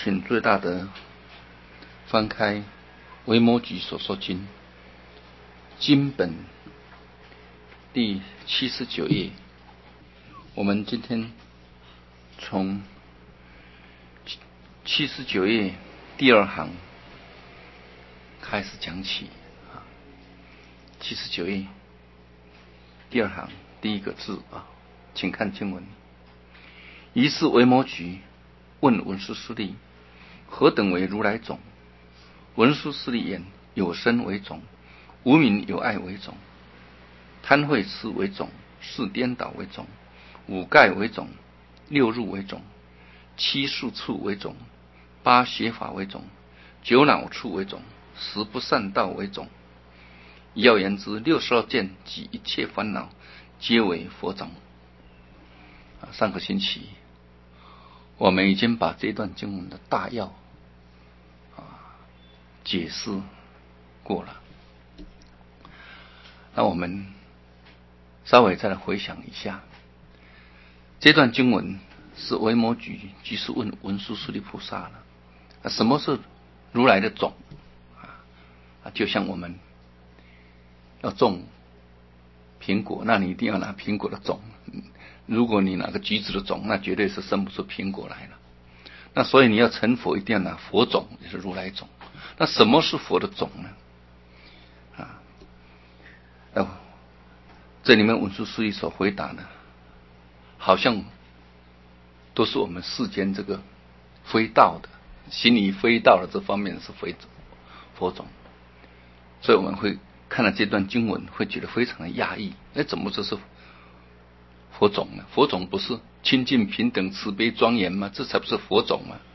请最大的翻开《维摩诘所说经》经本第79页。我们今天从79页第二行开始讲起。79页第二行第一个字请看经文。于是维摩诘问文殊师利：何等为如来种？文殊师利言：有身为种，无明有爱为种，贪恚痴为种，事颠倒为种，五盖为种，六入为种，七宿处为种，八邪法为种，九恼处为种，十不善道为种。要言之，62见及一切烦恼皆为佛种。上个星期我们已经把这段经文的大要解释过了。那我们稍微再来回想一下，这段经文是维摩诘即是问文殊师利菩萨了。什么是如来的种？就像我们要种苹果，那你一定要拿苹果的种。如果你拿个橘子的种，那绝对是生不出苹果来了。那所以你要成佛，一定要拿佛种，也是如来种。那什么是佛的种呢？这里面文殊师利所回答的，好像都是我们世间这个非道的，心里非道的这方面是佛种。所以我们会看到这段经文，会觉得非常的讶异。怎么这是佛种呢？佛种不是清净平等慈悲庄严吗？这才不是佛种吗？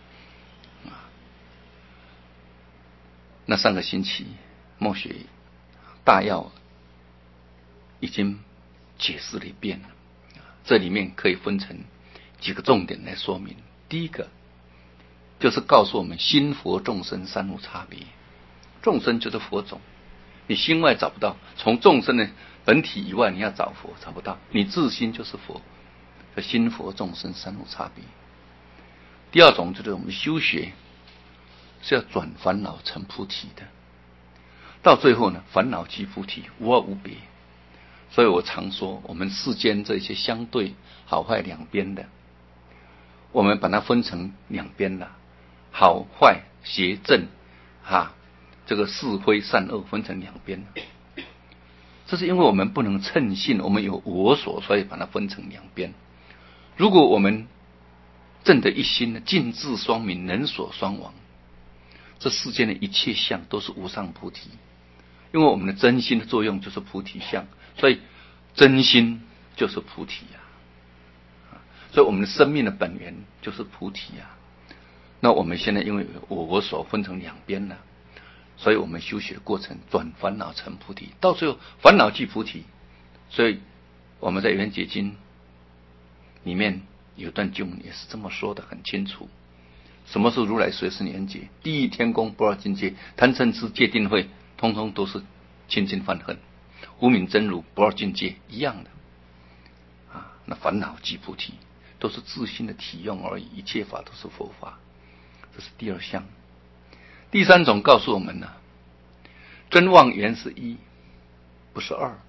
那上个星期末学大要已经解释了一遍了。这里面可以分成几个重点来说明。第一个就是告诉我们心佛众生三无差别。众生就是佛种，你心外找不到，从众生的本体以外你要找佛找不到，你自心就是佛，心佛众生三无差别。第二种就是我们修学是要转烦恼成菩提的，到最后呢，烦恼即菩提，无二无别。所以我常说，我们世间这些相对好坏两边的，我们把它分成两边了，好坏邪正这个是非善恶分成两边。这是因为我们不能称性，我们有我所，所以把它分成两边。如果我们正得一心，尽智双明，能所双亡，这世间的一切相都是无上菩提。因为我们的真心的作用就是菩提相，所以真心就是菩提所以我们的生命的本源就是菩提那我们现在因为我所分成两边了，所以我们修习的过程转烦恼成菩提，到最后烦恼即菩提。所以我们在圆觉经里面有段经文也是这么说的很清楚。什么是如来随顺圆觉？第一天宫不二境界，贪嗔痴戒定慧，通通都是清净犯恨，无明真如不二境界一样的那烦恼即菩提，都是自心的体用而已，一切法都是佛法。这是第二项。第三种告诉我们真妄缘是一，不是二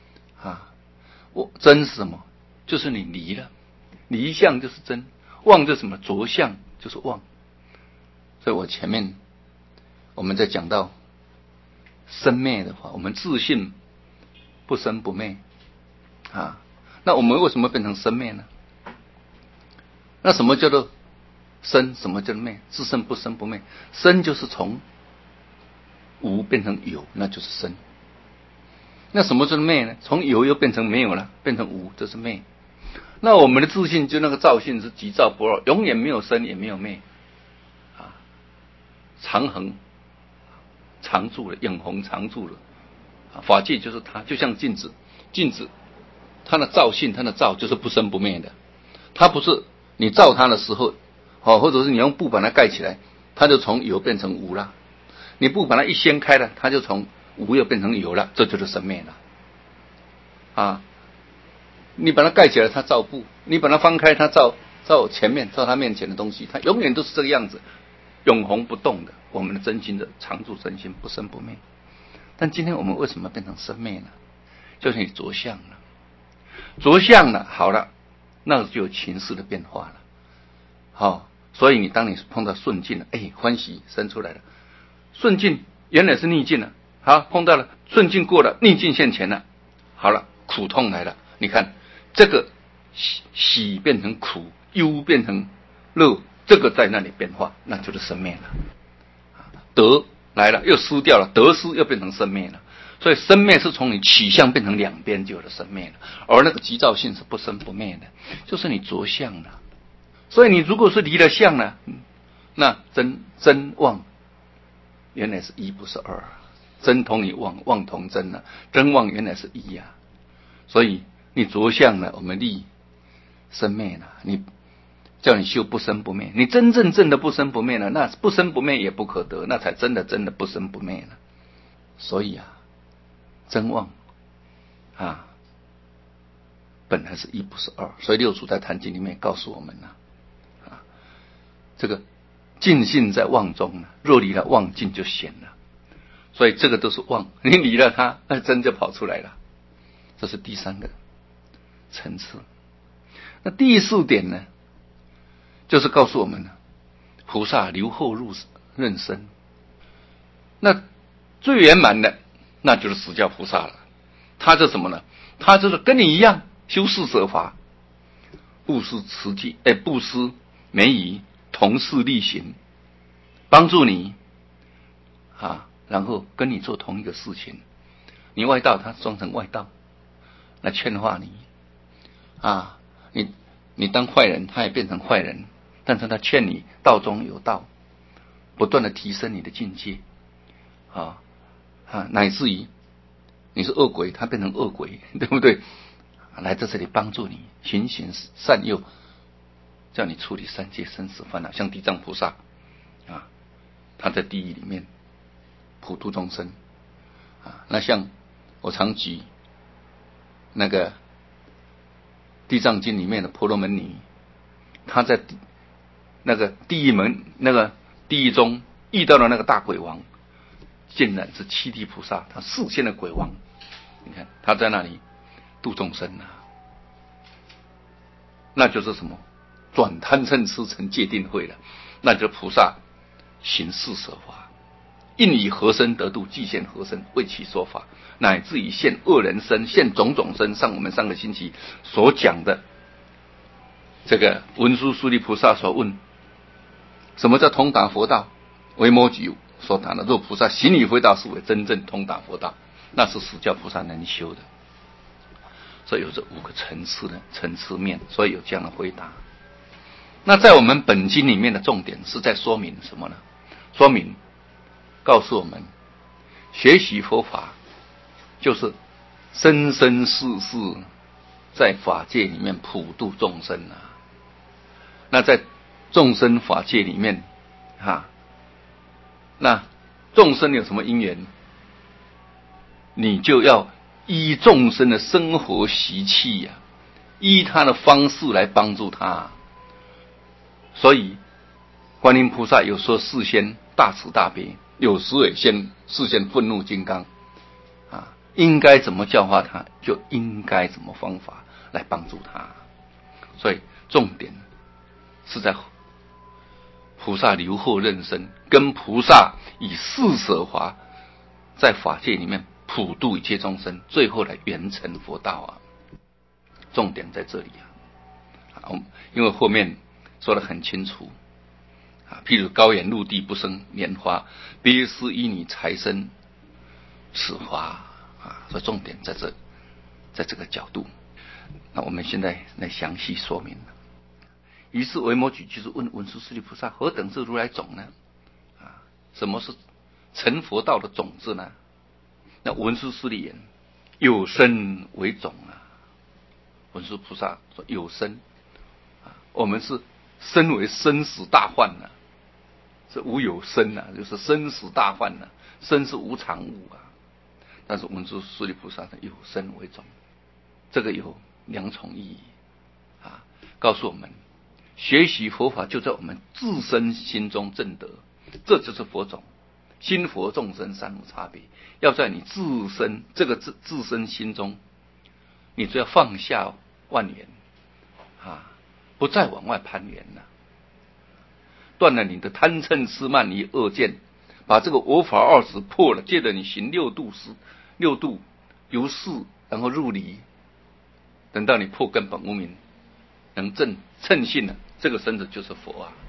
真是什么？就是你离了，离相就是真，妄就是什么？着相就是妄。所以我前面我们在讲到生灭的话，我们自信不生不灭那我们为什么变成生灭呢？那什么叫做生？什么叫做灭？自生不生不灭。生就是从无变成有，那就是生。那什么叫做灭呢？从有又变成没有了，变成无，这是灭。那我们的自信就那个造性是即造不二，永远没有生也没有灭常恒常住了，永恒常住了法界就是它，就像镜子，镜子它的造性，它的造就是不生不灭的。它不是你照它的时候或者是你用布把它盖起来，它就从有变成无了。你布把它一掀开了，它就从无又变成有了，这就是生灭了你把它盖起来，它照布；你把它翻开，它照前面，照它面前的东西，它永远都是这个样子。 永恒不动的，我们的真心的常住真心不生不灭。但今天我们为什么变成生灭呢？就是你着相了，着相了，好了，那就有情势的变化了。好，所以你当你碰到顺境了，欢喜生出来了，顺境原来是逆境了，好，碰到了顺境过了，逆境现前了，好了，苦痛来了，你看这个喜变成苦，忧变成乐，这个在那里变化，那就是生灭了。得来了又失掉了，得失又变成生灭了。所以生灭是从你取向变成两边就有了生灭了，而那个急躁性是不生不灭的，就是你着相了。所以你如果是离了相呢，那真妄原来是一不是二，真同你妄，妄同真了，真妄原来是一啊。所以你着相了，我们立生灭了，你叫你修不生不灭，你真正的不生不灭了，那不生不灭也不可得，那才真的不生不灭了。所以啊，真妄啊，本来是一不是二，所以六祖在坛经里面告诉我们这个尽性在妄中，若离了妄尽就显了。所以这个都是妄，你离了它，那真就跑出来了。这是第三个层次。那第四点呢，就是告诉我们菩萨留后入任身。那最圆满的，那就是释迦菩萨了。他是什么呢？他就是跟你一样修四摄法，布施持戒，布施梅仪，同事力行，帮助你然后跟你做同一个事情。你外道，他装成外道来劝化你你当坏人，他也变成坏人，但是他劝你道中有道，不断的提升你的境界乃至于你是恶鬼，他变成恶鬼，对不对？来在这里帮助你循循善诱，叫你处理三界生死烦恼。像地藏菩萨他在地狱里面普度众生那像我常举那个地藏经里面的婆罗门女，她在那个地狱门，那个地狱中遇到了那个大鬼王，竟然是七地菩萨，他示现的鬼王。你看他在那里度众生那就是什么？转贪嗔痴成戒定慧了，那就是菩萨行四摄法，应以何身得度，即现何身，为其说法，乃至于现恶人身，现种种身。我们上个星期所讲的这个文殊师利菩萨所问，什么叫通达佛道？维摩诘所谈的，若菩萨行以回答，是为真正通达佛道，那是释迦菩萨能修的。所以有这五个层次面，所以有这样的回答。那在我们本经里面的重点是在说明什么呢？说明告诉我们，学习佛法就是生生世世在法界里面普度众生那在众生法界里面那众生有什么因缘，你就要依众生的生活习气依他的方式来帮助他所以观音菩萨有时候示现大慈大悲，有时也示现愤怒金刚应该怎么教化他，就应该怎么方法来帮助他。所以重点是在菩萨留后任身，跟菩萨以四摄法在法界里面普度一切众生，最后来圆成佛道重点在这里因为后面说得很清楚譬如高远陆地不生莲花，鳖师依你才生此花所以重点在这个角度。那我们现在来详细说明于是维摩诘就是问文殊师利菩萨，何等是如来种呢？什么是成佛道的种子呢？那文殊师利言，有生为种文殊菩萨说有生我们是身为生死大患是无有生就是生死大患生是无常物但是文殊师利菩萨有生为种，这个有两重意义告诉我们学习佛法就在我们自身心中证得， 这就是佛种。心佛众生三无差别，要在你自身这个自身心中，你只要放下万缘不再往外攀缘了，断了你的贪嗔痴慢疑恶见，把这个我法二执破了，接着你行六度由是然后入离，等到你破根本无明，能称性了，这个身子就是佛啊。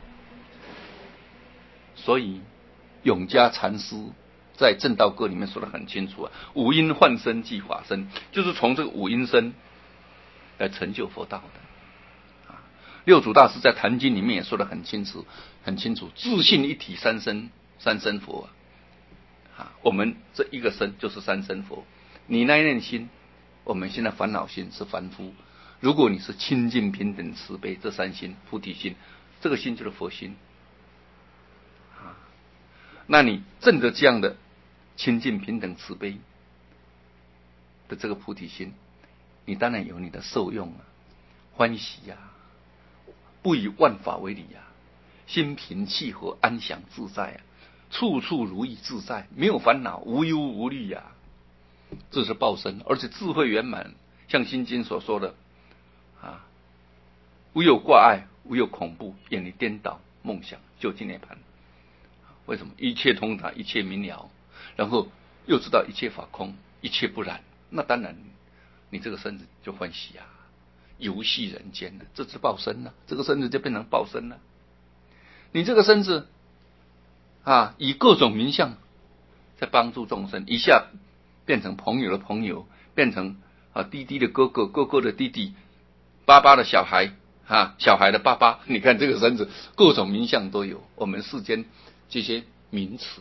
所以永嘉禅师在正道歌里面说得很清楚五阴幻身即法身，就是从这个五阴身来成就佛道的。六祖大师在坛经里面也说得很清楚，自性一体三身佛我们这一个身就是三身佛。你那一念心，我们现在烦恼心是凡夫，如果你是清净平等慈悲这三心菩提心，这个心就是佛心那你证得这样的清净平等慈悲的这个菩提心，你当然有你的受用欢喜不以万法为理心平气和安详自在处处如意自在，没有烦恼，无忧无虑这是报身，而且智慧圆满，像心经所说的无有挂碍，无有恐怖，远离颠倒梦想，究竟涅槃。为什么？一切通达，一切明了，然后又知道一切法空，一切不染，那当然你这个身子就欢喜游戏人间了，这是报身了，这个身子就变成报身了。你这个身子以各种名相在帮助众生，一下变成朋友的朋友，变成弟弟的哥哥，哥哥的弟弟，爸爸的小孩小孩的爸爸，你看这个身子各种名相都有。我们世间这些名词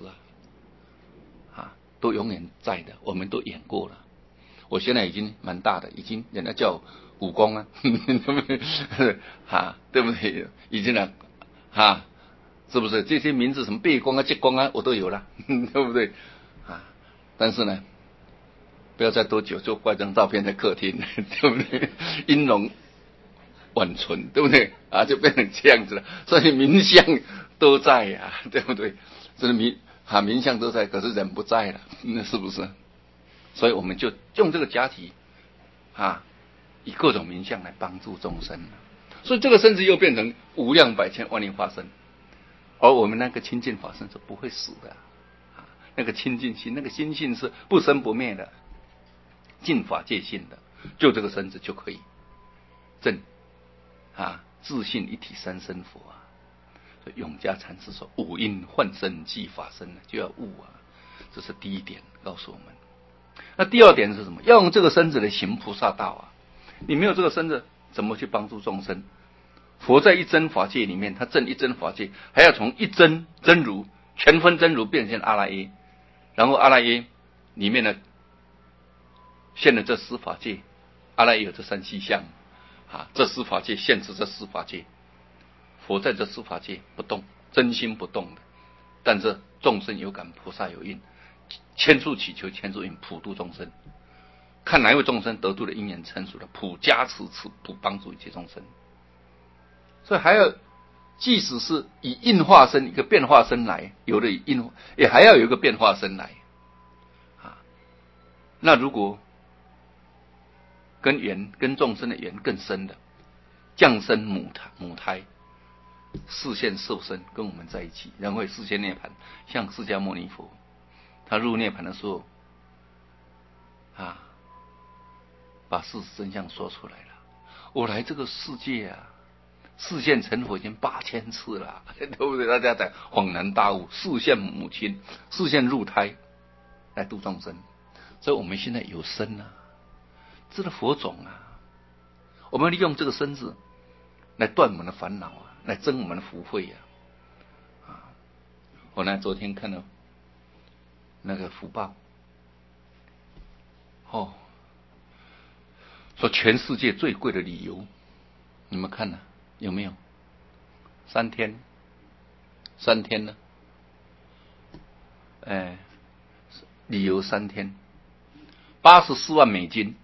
都永远在的，我们都演过了。我现在已经蛮大的，已经人家叫武功对不对？对不对？已经是不是？这些名字什么背光接光我都有了，对不对？但是呢，不要再多久就挂张照片在客厅，对不对？音容婉存，对不对？就变成这样子了。所以名相都在对不对？这是名相都在，可是人不在了，那是不是？所以我们就用这个假体以各种名相来帮助众生所以这个身子又变成无量百千万年化身，而我们那个清净法身是不会死的那个清净心，那个心性是不生不灭的，净法界性的，就这个身子就可以证自性一体三身佛所以永嘉禅师说五阴幻身即法身就要悟这是第一点告诉我们。那第二点是什么？要用这个身子来行菩萨道你没有这个身子怎么去帮助众生？佛在一真法界里面，他证一真法界，还要从一真真如全分真如变现阿赖耶，然后阿赖耶里面呢现了这十法界，阿赖耶有这三细相这十法界现持这十法界，佛在这十法界不动，真心不动的，但是众生有感，菩萨有应，千处祈求千处应，普度众生，看哪一位众生得度的因缘成熟了，普加持普帮助一切众生。所以还要即使是以应化身一个变化身来，有的以应也还要有一个变化身来那如果跟众生的缘更深的，降生母胎示现受身跟我们在一起，然后会示现涅槃，像释迦牟尼佛他入涅槃的时候把事实真相说出来了。我来这个世界示现成佛已经8000次了，对不对？大家才恍然大悟，示现母亲，示现入胎来度众生。所以我们现在有身这个佛种我们利用这个身子来断我们的烦恼来增我们的福慧我呢昨天看到那个福报说全世界最贵的旅游，你们看有没有？3天呢？旅游3天，84万美金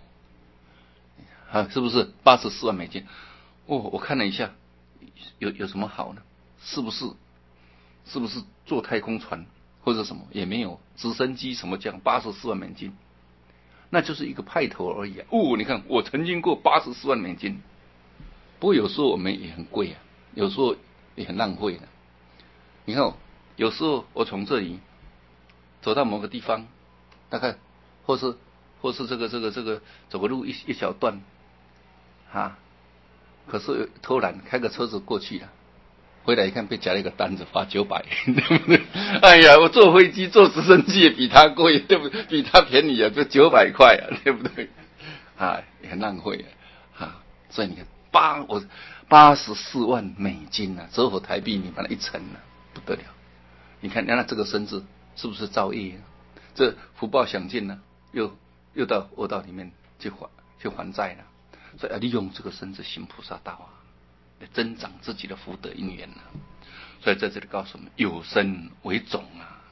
是不是84万美金？我看了一下，有什么好呢？是不是是不是坐太空船或者什么也没有，直升机什么这样84万美金，那就是一个派头而已啊。你看我曾经过84万美金，不过有时候我们也很贵啊，有时候也很浪费的。你看有时候我从这里走到某个地方，大概或是这个走个路一小段啊，可是偷懒开个车子过去了，回来一看被夹了一个单子，罚900，对不对？哎呀，我坐飞机坐直升机也比他贵，对不对？比他便宜啊，就900块啊，对不对？也很浪费所以你看84万美金啊，折合台币你把它一乘不得了。你看，那这个身子是不是造业这福报享尽了，又到恶道里面去还债了。所以利用这个身子行菩萨道增长自己的福德因缘所以在这里告诉我们，有身为种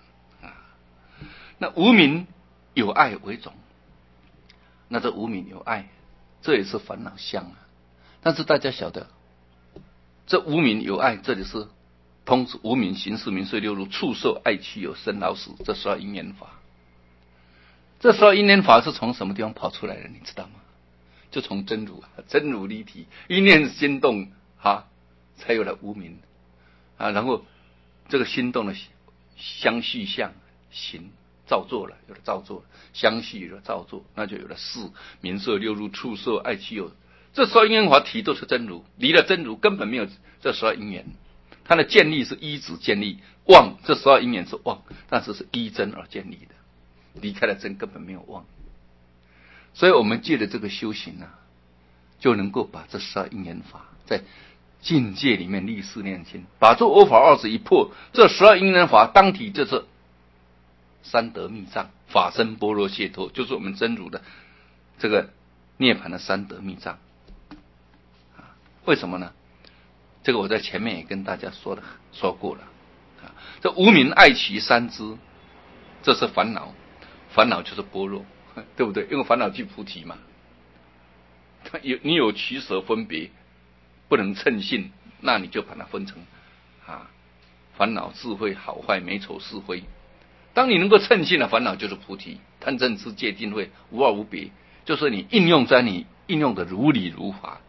那无明有爱为种，那这无明有爱，这也是烦恼相但是大家晓得，这无明有爱，这里是通知无明、行识、名色、六入、触受、爱趣、有生老死这12因缘法。这12因缘法是从什么地方跑出来的？你知道吗？就从真如真如离体，一念心动才有了无明然后这个心动的相续相行造作了，有了造作，相续有了造作，那就有了识、名色、六入、触受、爱趣有。这12因缘法体都是真如，离了真如根本没有这12因缘。它的建立是依止建立，妄这12因缘是妄，但是是依真而建立的，离开了真根本没有妄。所以我们借着这个修行就能够把这12因缘法在境界里面立誓念心，把这我法二字一破，这12因缘法当体就是三德密藏，法身般若解脱，就是我们真如的这个涅槃的三德密藏为什么呢？这个我在前面也跟大家说过了这无明爱取三支，这是烦恼，烦恼就是般若，对不对？因为烦恼即菩提嘛。你有取舍分别，不能称性，那你就把它分成烦恼、智慧、好坏、美丑、是非。当你能够称性的烦恼就是菩提，贪嗔痴戒定慧无二无别，就是你应用在你应用的如理如法。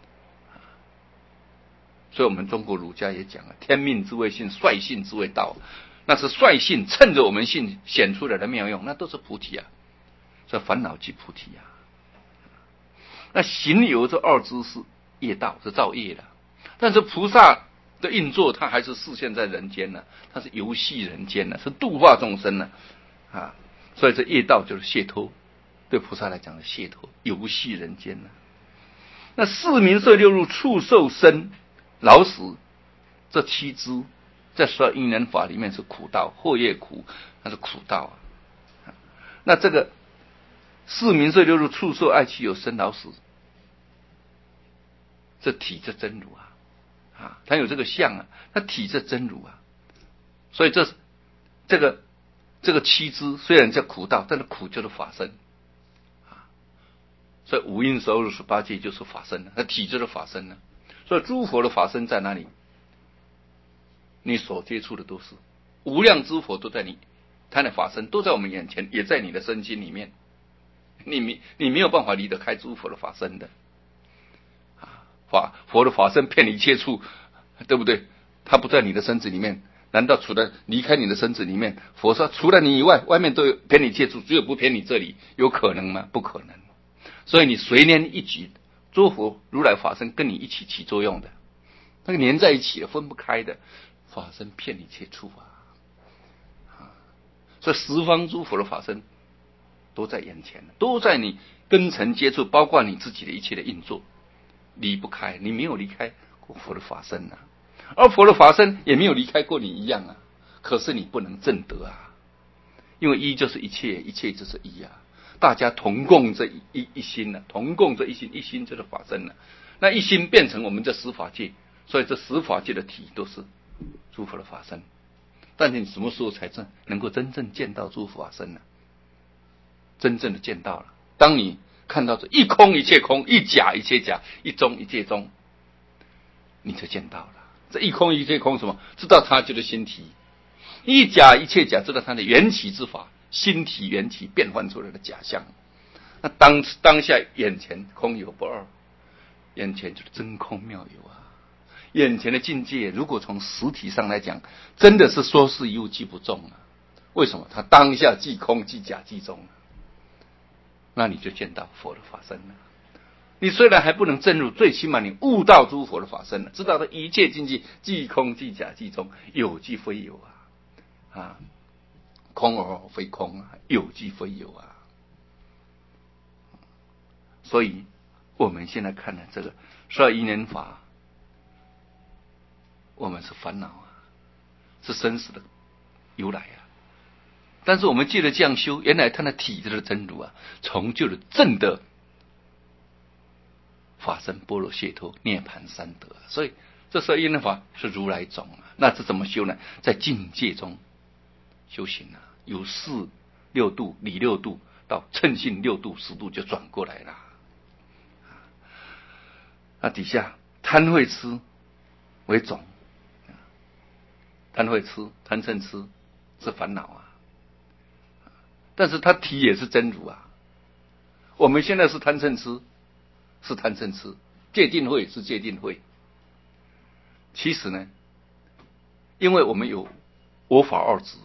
所以我们中国儒家也讲天命之谓性，率性之谓道。那是率性趁着我们性显出来的妙用，那都是菩提所以烦恼即菩提那行由这二支是业道，是造业的。但是菩萨的运作，他还是示现在人间他是游戏人间是度化众生所以这业道就是解脱，对菩萨来讲的解脱，游戏人间那四名色六入、触受生老死这7支，在12因缘法里面是苦道，祸业苦，那是苦道那这个四名色六入、触受、爱趣、有生老死，这体这真如它有这个相它体这真如所以这个7支虽然叫苦道，但是苦就是法身所以五蕴12入18界就是法身它体就是法身所以诸佛的法身在哪里？你所接触的都是无量诸佛，都在你，他的法身都在我们眼前，也在你的身心里面。你没有办法离得开诸佛的法身的佛的法身遍一切处，对不对？他不在你的身子里面，难道除了离开你的身子里面，佛说除了你以外，外面都有遍一切处，只有不偏你这里，有可能吗？不可能。所以你随念一举，诸佛如来法身跟你一起起作用的，那个连在一起的，分不开的，法身遍一切处所以十方诸佛的法身都在眼前，都在你根尘接触，包括你自己的一切的运作，离不开，你没有离开过佛的法身而佛的法身也没有离开过你一样可是你不能证得因为一就是一切，一切就是一大家同共这一心同共这一心，一心就是法身那一心变成我们这十法界，所以这十法界的体都是诸佛的法身。但是你什么时候才能够真正见到诸佛法身呢？真正的见到了，当你看到这一空一切空，一假一切假，一中一切中，你就见到了这一空一切空什么？知道它就是心体， 一假一切假，知道它的缘起之法，心体缘起变换出来的假象。那当下眼前空有不二，眼前就是真空妙有啊。眼前的境界，如果从实体上来讲，真的是说是一物即不中啊。为什么？它当下即空即假即中，那你就见到佛的法身了。你虽然还不能证入，最起码你悟到诸佛的法身了，知道的一切境界即空即假即中，有即非有啊，空而非空啊，有即非有啊。所以我们现在看了这个12因缘法，我们是烦恼啊，是生死的由来啊。但是我们借着这样修，原来他的体质的真如啊，成就了正的法身般若解脱涅槃三德。所以这12因缘法是如来种啊。那这怎么修呢？在境界中修行啊，由4、6度、理6度到称性6度、10度就转过来了。那底下贪慧痴为种，贪慧痴、贪嗔痴是烦恼啊，但是它体也是真如啊。我们现在是贪嗔痴，是贪嗔痴；戒定慧是戒定慧。其实呢，因为我们有我法二执，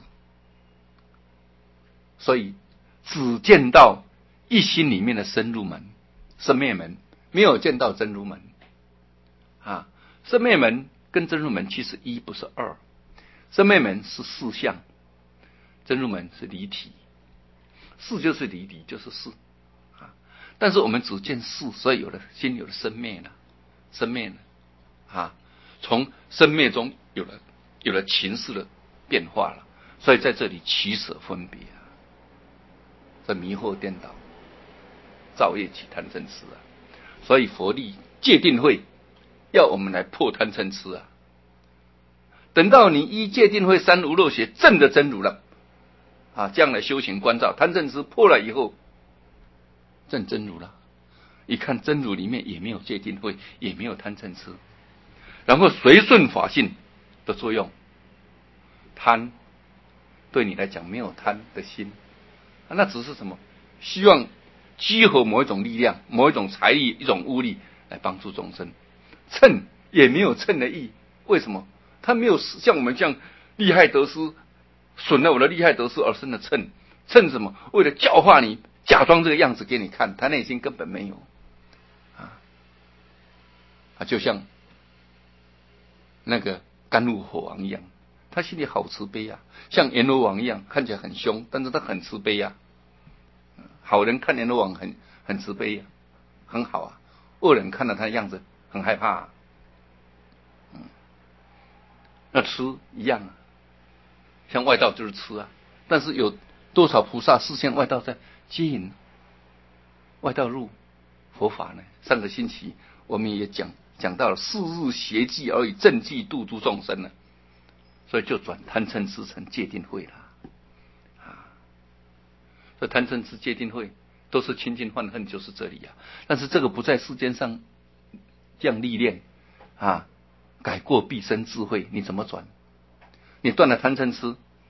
所以只见到一心里面的深入门、生灭门，没有见到真如门啊。生灭门跟真如门其实一不是二，生灭门是事相，真如门是离体，事就是离体，就是事啊。但是我们只见事，所以有了心有了生灭了，生灭了啊，从生灭中有了情势的变化了，所以在这里取舍分别啊，这迷惑颠倒，造业起贪嗔痴啊。所以佛力戒定慧要我们来破贪嗔痴啊。等到你依戒定慧三无漏学证的真如了啊，这样来修行观照，贪嗔痴破了以后，证真如了。一看真如里面也没有戒定慧，也没有贪嗔痴，然后随顺法性的作用，贪对你来讲没有贪的心，那只是什么？希望集合某一种力量、某一种财力、一种物力来帮助众生。称也没有称的意，为什么？他没有像我们这样利害得失，损了我的利害得失而生的称。称什么？为了教化你，假装这个样子给你看，他内心根本没有就像那个甘露火王一样，他心里好慈悲啊，像阎罗王一样，看起来很凶，但是他很慈悲啊。好人看阎罗王很慈悲啊，很好啊；恶人看到他的样子很害怕啊。那吃一样啊，像外道就是吃啊，但是有多少菩萨示现外道在接引外道入佛法呢？上个星期我们也讲到了4日邪计而以正计度诸众生了，所以就转贪嗔痴成戒定慧了啊。所以贪嗔痴戒定慧都是清净换恨，就是这里啊。但是这个不在世间上这样历练啊，改过必生智慧，你怎么转？你断了贪嗔痴，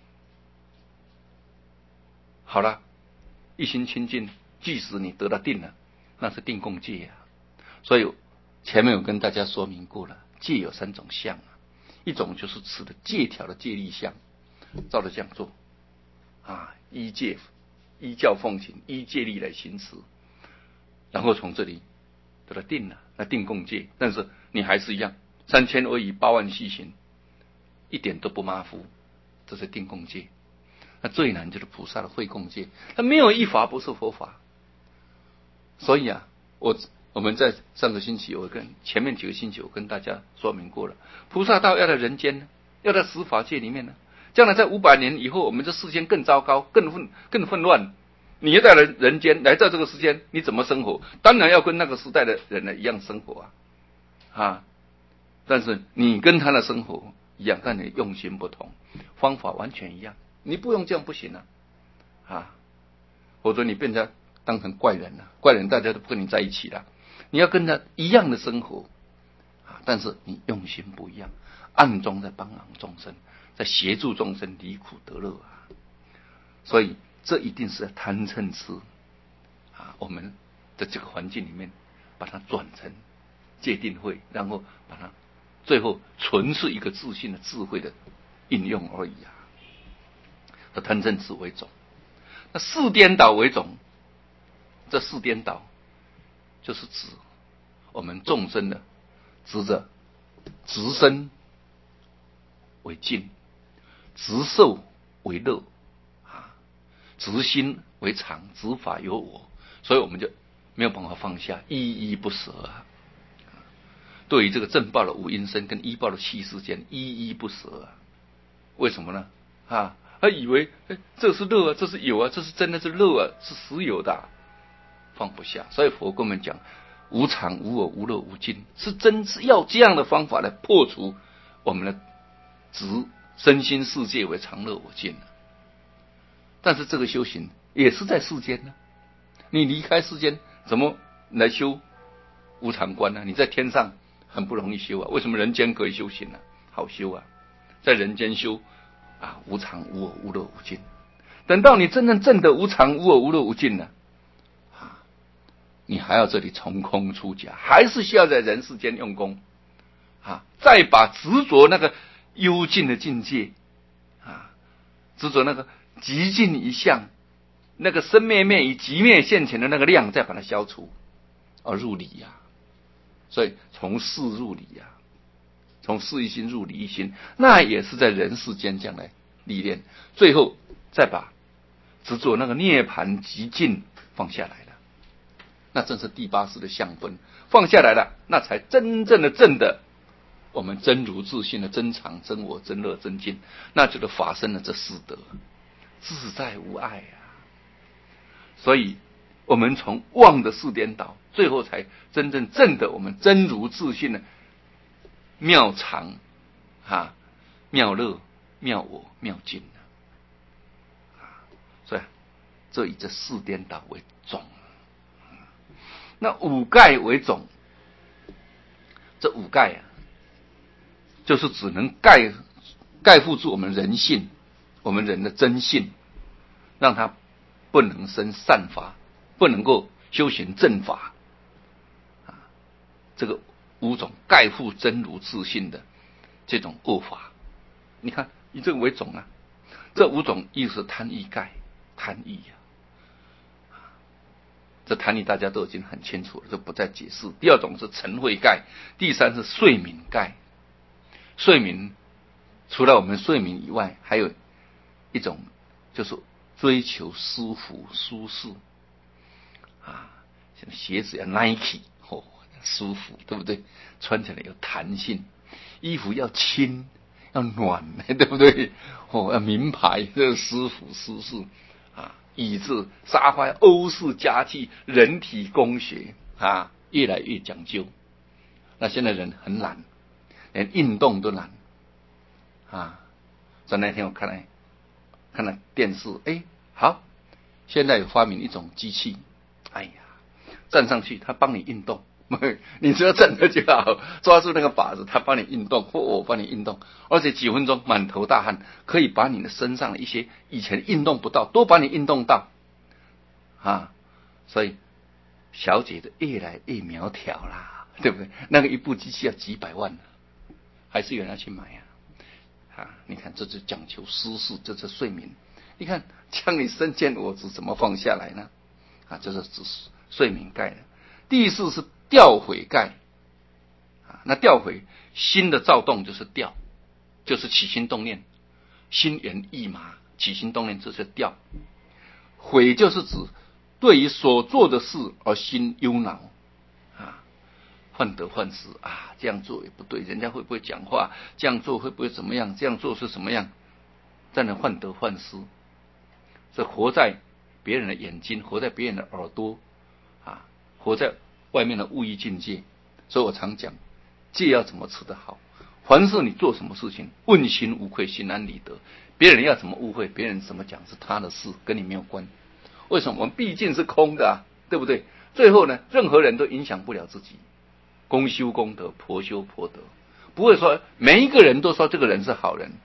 好了，一心清净，即使你得到定了，那是定共戒啊。所以前面有跟大家说明过了，戒有3种相啊，一种就是持的戒条的戒律相，照着这样做啊，依教奉行，依戒律来行持，然后从这里得到定了，那定共戒。但是你还是一样，3000而已8万细行，一点都不马虎，这是定共戒。那最难就是菩萨的慧共戒，他没有一法不是佛法。所以啊，我们在上个星期，我跟前面几个星期我跟大家说明过了，菩萨道要在人间呢，要在十法界里面呢。将来在500年以后，我们这世间更糟糕，更混乱。你要在人间来到这个世间，你怎么生活？当然要跟那个时代的人呢一样生活啊。但是你跟他的生活一样，但你用心不同，方法完全一样。你不用这样不行啊，否则你变成当成怪人了，怪人大家都不跟你在一起了。你要跟他一样的生活但是你用心不一样，暗中在帮忙众生， 在协助众生离苦得乐啊。所以这一定是贪嗔痴啊，我们在这个环境里面把它转成戒定慧，然后把它最后纯是一个自信的智慧的应用而已啊。这贪嗔痴为种，那四颠倒为种。这四颠倒就是指我们众生的执着执身为境，执受为乐啊，执心为常，执法有我，所以我们就没有办法放下，依依不舍啊。对于这个正报的五阴身跟依报的七世间依依不舍啊。为什么呢？他以为这是乐啊，这是有啊，这是真的是乐啊，是实有的啊，放不下。所以佛跟我们讲无常无我无乐无尽，是要这样的方法来破除我们的执身心世界为常乐我净。但是这个修行也是在世间呢，你离开世间怎么来修无常观呢？你在天上很不容易修啊，为什么人间可以修行呢？好修啊，在人间修啊，无常无我无乐无尽。等到你真正证得无常无我无乐无尽呢，你还要这里从空出假，还是需要在人世间用功再把执着那个幽静的境界执着那个极静一相，那个生灭灭与极灭现前的那个量，再把它消除而入理所以从事入理从事一心入理一心，那也是在人世间这样来历练，最后再把执着那个涅槃极静放下来了。那正是第八识的相分放下来了，那才真正的证的我们真如自性的真常真我真乐真净，那就是发生了这四德，自在无碍所以我们从妄的四颠倒，最后才真正证的我们真如自性的妙常妙乐妙我妙净所以这以这四颠倒为种。那五盖为种，这五盖就是只能盖覆住我们人性，我们人的真性，让它不能生善法，不能够修行正法这个五种盖覆真如自性的这种恶法，你看以这个为种这五种亦是贪欲盖，贪欲这贪欲大家都已经很清楚了，就不再解释。第二种是嗔恚盖，第三是睡眠盖。睡眠除了我们睡眠以外，还有一种就是追求舒服舒适像鞋子要 Nike 舒服，对不对？穿起来有弹性，衣服要轻要暖，对不对？要名牌，这舒服舒适椅子沙发欧式家具，人体工学越来越讲究。那现在人很懒，连运动都懒所以那天我看了电视，好，现在有发明一种机器，站上去他帮你运动，你只要站着就好，抓住那个把子，他帮你运动，或我帮你运动，而且几分钟满头大汗，可以把你的身上的一些以前运动不到，都把你运动到所以小姐的越来越苗条啦，对不对？那个一部机器要几百万还是有人要去买你看这是讲求舒适，这是睡眠。你看将你身见我执怎么放下来呢？这是指睡眠盖的。第四是调毁盖那调毁心的躁动就是调，就是起心动念，心猿意马，起心动念这是调。悔就是指对于所做的事而心忧恼患得患失这样做也不对，人家会不会讲话？这样做会不会怎么样？这样做是什么样？在那患得患失，这活在别人的眼睛，活在别人的耳朵活在外面的物欲境界。所以我常讲，戒要怎么吃得好？凡是你做什么事情，问心无愧，心安理得。别人要怎么误会，别人怎么讲是他的事，跟你没有关。为什么？我们毕竟是空的对不对？最后呢，任何人都影响不了自己。公修公德，婆修婆德，不会说每一个人都说这个人是好人，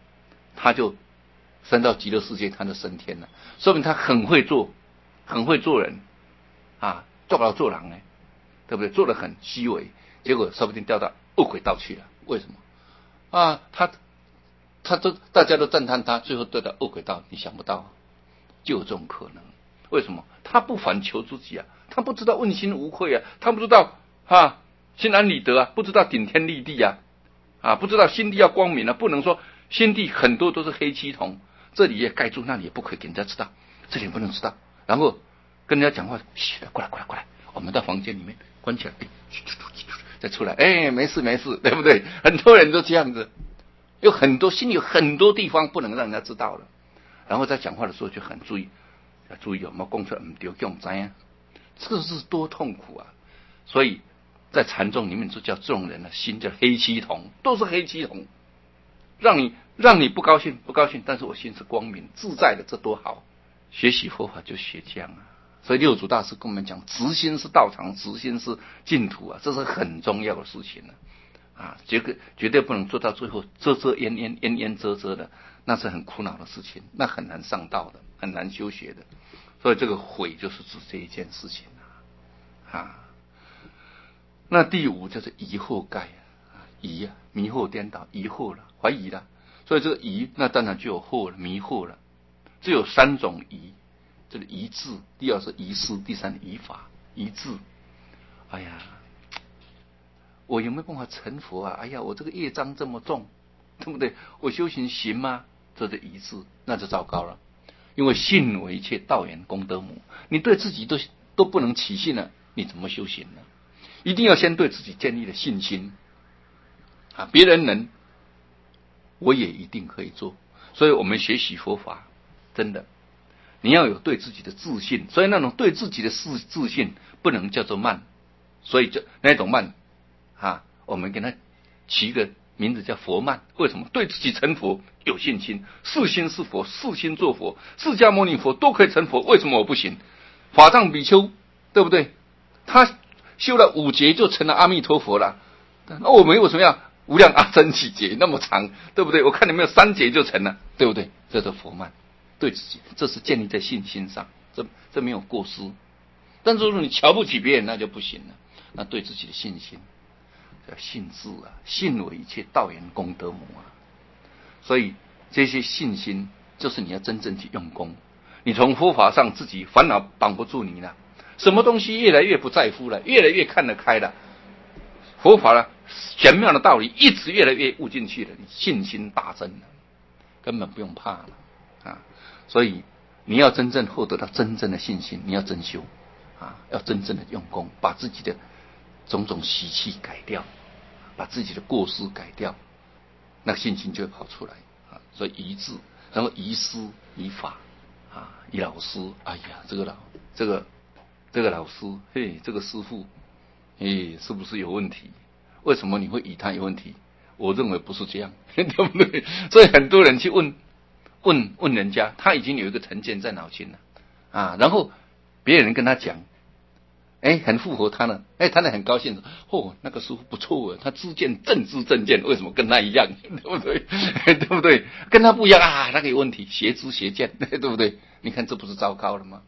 他就升到极乐世界，他就升天了，说明他很会做人啊，做不到做人呢，对不对？做得很虚伪，结果说不定掉到恶鬼道去了。为什么啊？大家都赞叹他，最后掉到恶鬼道，你想不到，就有这种可能。为什么？他不反求诸己啊，他不知道问心无愧啊，他不知道心安理得啊，不知道顶天立地啊，不知道心地要光明啊，不能说心地很多都是黑漆铜，这里也盖住，那里也不可以给人家知道，这里也不能知道，然后跟人家讲话，过来，我们到房间里面关起来，再出来，没事，对不对？很多人都这样子，心里有很多地方不能让人家知道了，然后在讲话的时候就很注意，要注意有没有讲出来，不对，给我们知啊，这是多痛苦啊！所以在禅宗里面就叫这种人的心叫黑漆铜，都是黑漆铜，让你不高兴，但是我心是光明自在的，这多好！学习佛法就学这样啊！所以六祖大师跟我们讲，直心是道场，直心是净土啊，这是很重要的事情啊！绝对不能做到最后遮掩遮的，那是很苦恼的事情，那很难上道的，很难修学的。所以这个悔就是指这一件事情那第五就是疑惑盖疑迷惑颠倒，疑惑了，怀疑了，所以这个疑那当然就有惑了，迷惑了。这有三种疑，这个疑智，第二是疑思，第三疑法。疑智，哎呀，我有没有办法成佛啊？哎呀，我这个业障这么重，对不对？我修行行吗？这是疑智，那就糟糕了。因为信为一切道源功德母，你对自己都不能起信了，你怎么修行呢？一定要先对自己建立了信心别人能，我也一定可以做。所以我们学习佛法，真的你要有对自己的自信，所以那种对自己的自信不能叫做慢，所以那种慢我们给他起一个名字叫佛慢。为什么？对自己成佛有信心，是心是佛，是心做佛，释迦牟尼佛都可以成佛，为什么我不行？法藏比丘对不对？他修了5劫就成了阿弥陀佛了，那我们为什么要无量阿僧祇劫那么长，对不对？我看你们有3劫就成了，对不对？这是佛慢，对自己，这是建立在信心上，这没有过失。但是如果你瞧不起别人，那就不行了。那对自己的信心叫信智信为一切道源功德母所以这些信心就是你要真正去用功。你从佛法上自己烦恼绑不住你了，什么东西越来越不在乎了，越来越看得开了，佛法玄妙的道理一直越来越悟进去了，你信心大增了，根本不用怕了所以你要真正获得到真正的信心，你要真修要真正的用功，把自己的种种习气改掉，把自己的过失改掉，那信心就会跑出来所以疑智，然后疑师疑法疑老师，哎呀，这个老师，这个师父，是不是有问题？为什么你会以他有问题？我认为不是这样，对不对？所以很多人去问人家，他已经有一个成见在脑筋了然后别人跟他讲，很符合他呢，他很高兴，那个师父不错他知见正知正见，为什么跟他一样，对不对？对不对？跟他不一样那个有问题，邪知邪见，对不对？你看这不是糟糕了吗？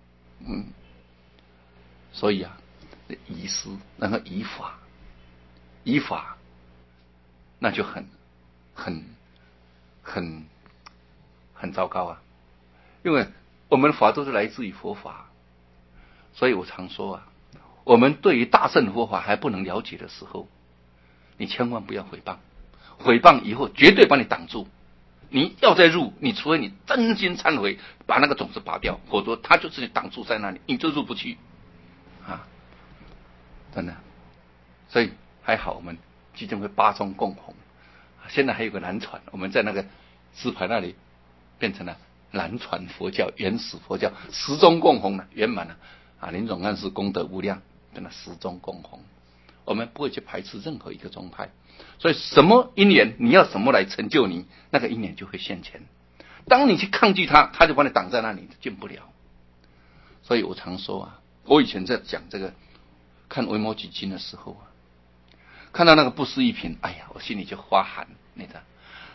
所以疑师，然后疑法，那就很糟糕因为我们法都是来自于佛法，所以我常说我们对于大乘佛法还不能了解的时候，你千万不要诽谤，诽谤以后绝对把你挡住。你要再入，你除非你真心忏悔，把那个种子拔掉，否则它就是你挡住在那里，你就入不去真的。所以还好我们基金会8宗共弘，现在还有个南传，我们在那个石牌那里变成了南传佛教，原始佛教10宗共弘了，圆满了临总干事功德无量，真的10宗共弘。我们不会去排斥任何一个宗派，所以什么因缘你要什么来成就你，那个因缘就会现前。当你去抗拒它，它就把你挡在那里，进不了。所以我常说我以前在讲这个看维摩诘经的时候看到那个不思议品，哎呀，我心里就发寒，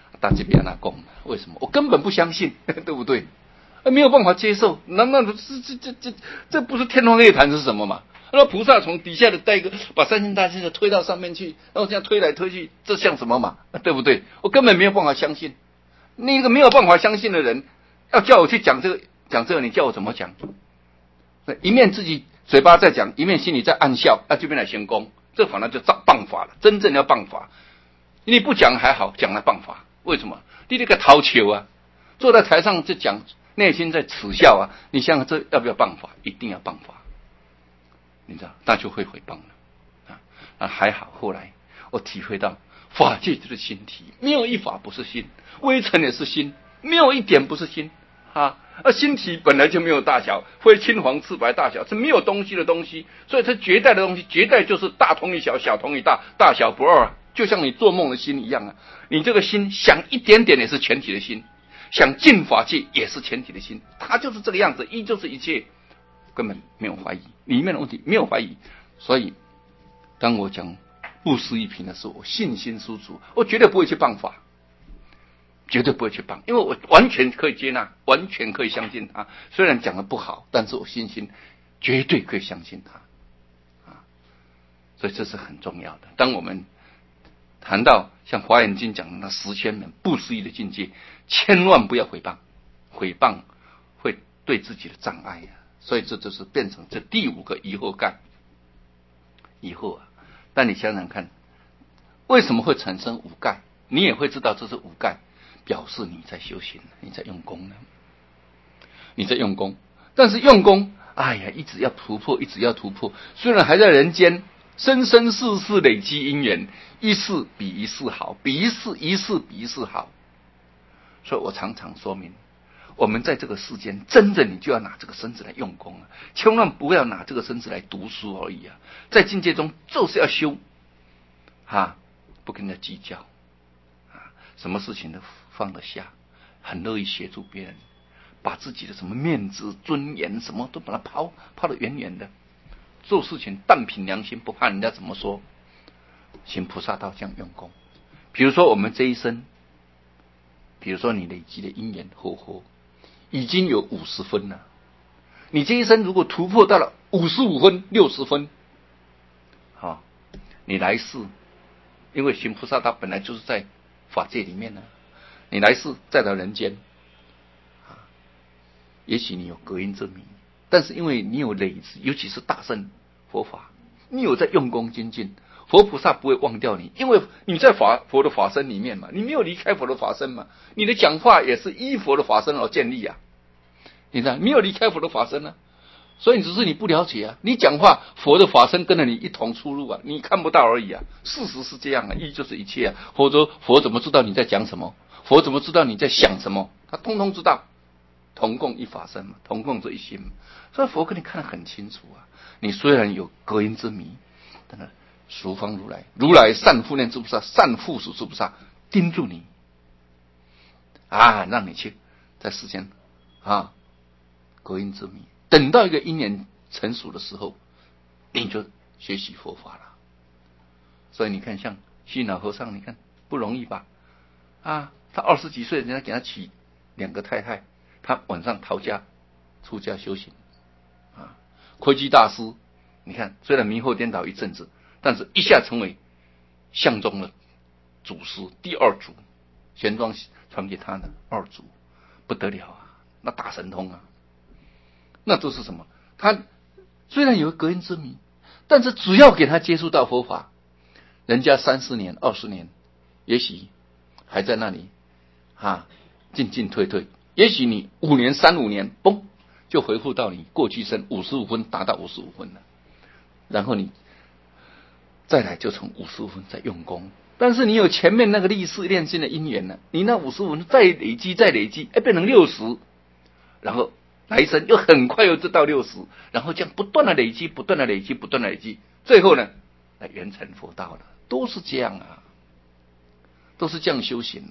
大吉比亚那贡，为什么？我根本不相信，对不对？没有办法接受，难道这不是天方夜谭是什么嘛？那菩萨从底下的带个把三千大千的推到上面去，然后这样推来推去，这像什么嘛？对不对？我根本没有办法相信。那个没有办法相信的人，要叫我去讲这个，你叫我怎么讲？一面自己嘴巴在讲，一面心里在暗笑，那就变来行功，这反而就谤法了。真正要谤法，你不讲还好，讲来谤法，为什么？你那个逃球啊，坐在台上就讲，内心在耻笑啊！你想想这要不要谤法？一定要谤法，你知道，那就会诽谤了还好，后来我体会到，法界就是心体，没有一法不是心，微尘也是心，没有一点不是心心体本来就没有大小，非青黄赤白大小，是没有东西的东西，所以它绝代的东西，绝代就是大同于小，小同于大，大小不二就像你做梦的心一样你这个心想一点点也是全体的心，想进法界也是全体的心，它就是这个样子，一就是一切，根本没有怀疑，里面的问题没有怀疑。所以当我讲不思议品的时候，我信心十足，我绝对不会去谤法，绝对不会去谤，因为我完全可以接纳，完全可以相信他。虽然讲的不好，但是我信心绝对可以相信他所以这是很重要的。当我们谈到像华严经讲的那10千门不思议的境界，千万不要诽谤，诽谤会对自己的障碍所以这就是变成这第5个疑惑盖。以后但你想想看，为什么会产生5盖？你也会知道这是5盖，表示你在修行，你在用功呢，你在用功。但是用功，一直要突破，一直要突破。虽然还在人间，生生世世累积因缘，一世比一世好，比一世比一世好。所以我常常说明，我们在这个世间，真的你就要拿这个身子来用功千万不要拿这个身子来读书而已在境界中就是要修不跟人家计较什么事情都放得下，很乐意协助别人，把自己的什么面子尊严什么都把它抛得远远的，做事情但凭良心，不怕人家怎么说，行菩萨道这样用功。比如说我们这一生，比如说你累积的因缘火已经有50分了，你这一生如果突破到了55分60分你来世，因为行菩萨道本来就是在法界里面你来世再到人间也许你有隔音之谜，但是因为你有累积，尤其是大乘佛法，你有在用功精进，佛菩萨不会忘掉你，因为你在佛的法身里面嘛，你没有离开佛的法身嘛，你的讲话也是依佛的法身而建立你知道没有离开佛的法身所以只是你不了解你讲话佛的法身跟着你一同出入你看不到而已事实是这样一就是一切否则佛怎么知道你在讲什么？佛怎么知道你在想什么？他通通知道，同共一法身嘛，同共这一心嘛，所以佛跟你看得很清楚你虽然有隔音之谜，但是十方如来善护念之菩萨，善护属之菩萨盯住你让你去在世间隔音之谜，等到一个因缘成熟的时候，你就学习佛法了。所以你看像虚老和尚，你看不容易吧他20几岁人家给他娶2个太太，他晚上逃家出家修行窥基大师，你看虽然迷惑颠倒一阵子，但是一下成为相中的祖师第2祖，玄奘传给他的2祖，不得了那大神通那都是什么？他虽然有隔音之谜，但是只要给他接触到佛法，人家30年20年也许还在那里进进退退，也许你5年3、5年嘣就回复到你过去生55分，达到55分了，然后你再来就从55分再用功，但是你有前面那个历世练心的因缘了，你那55分再累积变成60，然后来生又很快又到60，然后这样不断的累积，最后呢来圆成佛道了，都是这样都是这样修行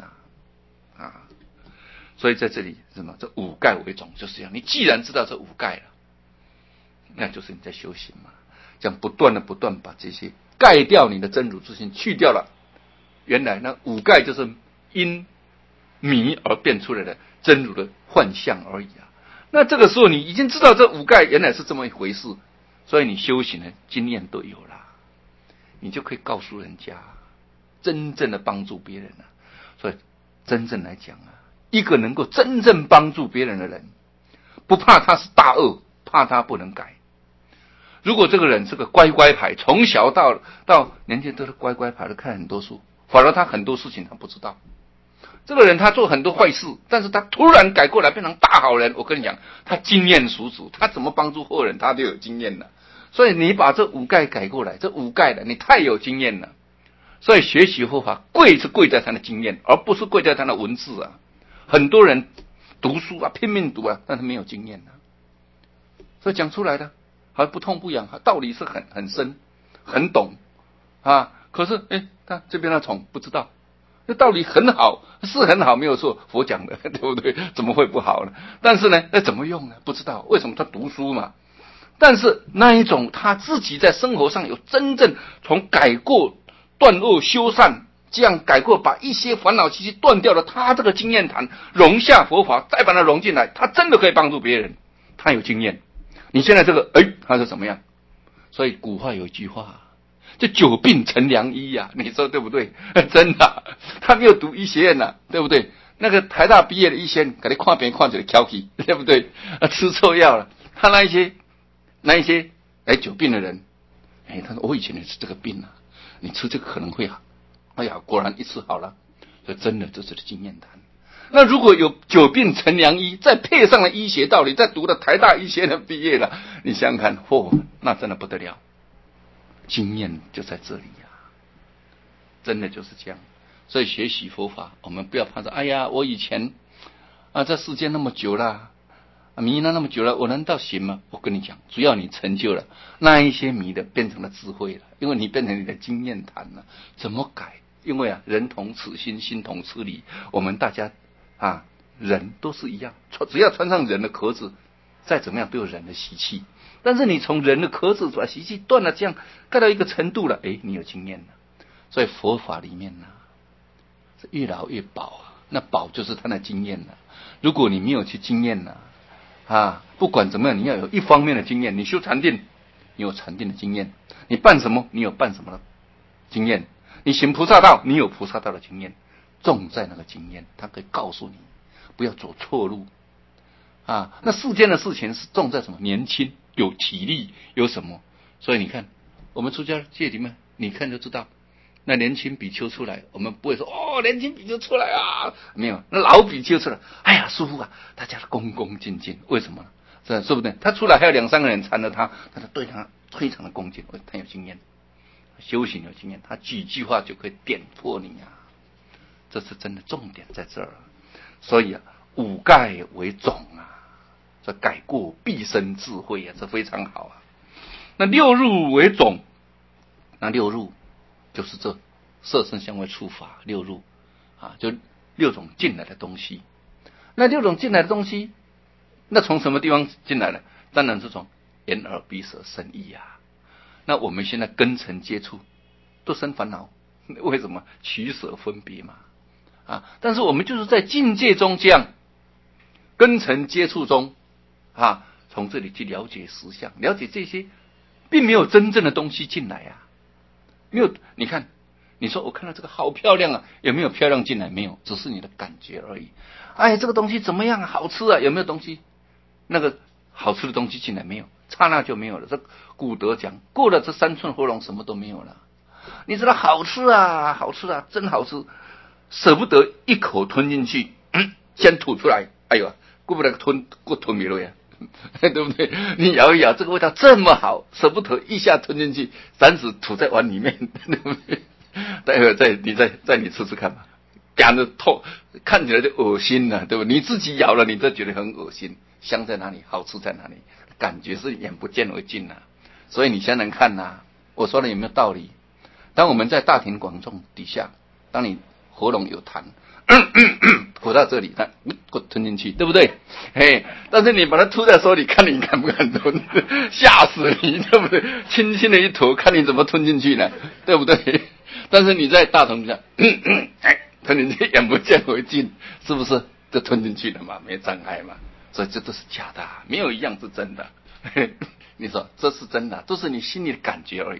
所以在这里什么这5盖为种，就是这样。你既然知道这5盖了，那就是你在修行嘛，这样不断把这些盖掉你的真如之心，去掉了。原来那5盖就是因迷而变出来的真如的幻象而已啊。那这个时候你已经知道这五盖原来是这么一回事，所以你修行的经验都有了，你就可以告诉人家，真正的帮助别人了。所以真正来讲啊，一个能够真正帮助别人的人，不怕他是大恶，怕他不能改。如果这个人是个乖乖牌，从小到年纪都是乖乖牌，都看很多书，反而他很多事情他不知道。这个人他做很多坏事，但是他突然改过来变成大好人，我跟你讲，他经验十足，他怎么帮助后人他都有经验了。所以你把这五盖改过来，这五盖的你太有经验了。所以学习佛法贵是贵在他的经验，而不是贵在他的文字啊。很多人读书啊，拼命读啊，但他没有经验啊。所以讲出来的还不痛不痒，道理是很深很懂啊。可是他这边的宠不知道，这道理很好，是很好，没有错，佛讲的，对不对？怎么会不好呢？但是呢，那怎么用呢？不知道。为什么？他读书嘛。但是那一种他自己在生活上有真正从改过断恶修善，这样改过，把一些烦恼习气断掉了，他这个经验谈融下佛法，再把它融进来，他真的可以帮助别人，他有经验。你现在这个他是怎么样？所以古话有一句话，就久病成良医呀，你说对不对？真的，他没有读医学院对不对？那个台大毕业的医生给你看病看起来挑剔，对不对？吃错药了，他那一些久病的人，他说我以前也是这个病啊，你吃这个可能会好，哎呀，果然一次好了，所以真的这是经验谈。那如果有久病成良医，再配上了医学道理，再读了台大医学院毕业了，你想想看，那真的不得了，经验就在这里呀，真的就是这样。所以学习佛法，我们不要怕说，哎呀，我以前在世间那么久了，迷了那么久了，我难道行吗？我跟你讲，只要你成就了，那一些迷的变成了智慧了，因为你变成你的经验谈了，怎么改？因为人同此心，心同此理，我们大家人都是一样，只要穿上人的壳子，再怎么样都有人的习气。但是你从人的壳子把习气断了，这样盖到一个程度了，你有经验了。所以佛法里面是越老越宝那宝就是他的经验了。如果你没有去经验不管怎么样，你要有一方面的经验。你修禅定，你有禅定的经验；你办什么，你有办什么的经验；你行菩萨道，你有菩萨道的经验。重在那个经验，他可以告诉你不要走错路那世间的事情是重在什么？年轻有体力有什么？所以你看我们出家戒里面，你看就知道，那年轻比丘出来，我们不会说年轻比丘出来没有，那老比丘出来，哎呀师父大家恭恭敬敬，为什么呢？是不是？他出来还有2-3个人缠着他，但是对他非常的恭敬，他有经验，修行有经验，他几句话就可以点破你这是真的重点在这儿。所以五盖为种这改过必生智慧这非常好那六入为种，那六入就是这色声香味触法六入就6种进来的东西。那6种进来的东西，那从什么地方进来的？当然是从眼耳鼻舌身意那我们现在根尘接触都生烦恼，为什么？取舍分别嘛但是我们就是在境界中这样根尘接触中从这里去了解实相，了解这些并没有真正的东西进来没有。你看你说我看到这个好漂亮有没有漂亮进来？没有，只是你的感觉而已。这个东西怎么样好吃有没有东西？那个好吃的东西进来没有？刹那就没有了。这古德讲，过了这3寸喉咙什么都没有了。你知道好吃好吃真好吃，舍不得一口吞进去先吐出来，哎呦顾不得吞没了对不对？你咬一咬，这个味道这么好，舍不得一下吞进去，3指吐在碗里面，对不对？待会再你吃吃看吧，感觉痛，看起来就恶心了，对吧？你自己咬了，你都觉得很恶心。香在哪里？好吃在哪里？感觉是眼不见为净所以你想想看我说的有没有道理？当我们在大庭广众底下，当你喉咙有痰吐到这里，吞进去，对不对？但是你把它吐在手里，看你敢不敢吞，吓死你，对不对？轻轻的一吐，看你怎么吞进去呢，对不对？但是你在大同下吞进去，眼不见为净，是不是？就吞进去了嘛，没障碍嘛。所以这都是假的，没有一样是真的。你说这是真的，都是你心里的感觉而已。